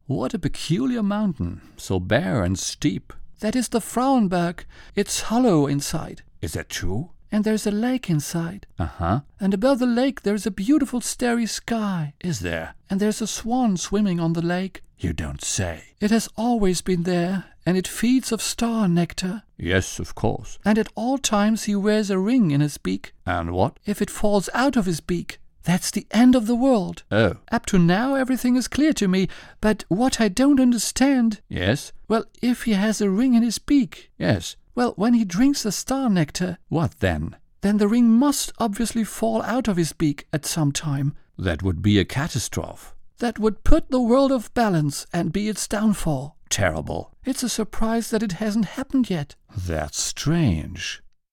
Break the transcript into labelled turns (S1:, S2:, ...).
S1: What a peculiar mountain, so bare and steep. That is the Frauenberg. It's hollow inside.
S2: Is that true?
S1: And there's a lake inside.
S2: Uh-huh.
S1: And above the lake there's a beautiful starry sky.
S2: Is there?
S1: And there's a swan swimming on the lake.
S2: You don't say.
S1: It has always been there, and it feeds of star nectar.
S2: Yes, of course.
S1: And at all times he wears a ring in his beak.
S2: And what?
S1: If it falls out of his beak, that's the end of the world.
S2: Oh.
S1: Up to now everything is clear to me, but what I don't understand...
S2: Yes?
S1: Well, if he has a ring in his beak...
S2: Yes.
S1: Well, when he drinks the star nectar...
S2: What then?
S1: Then the ring must obviously fall out of his beak at some time.
S2: That would be a catastrophe.
S1: That would put the world off balance and be its downfall.
S2: Terrible.
S1: It's a surprise that it hasn't happened yet.
S2: That's strange.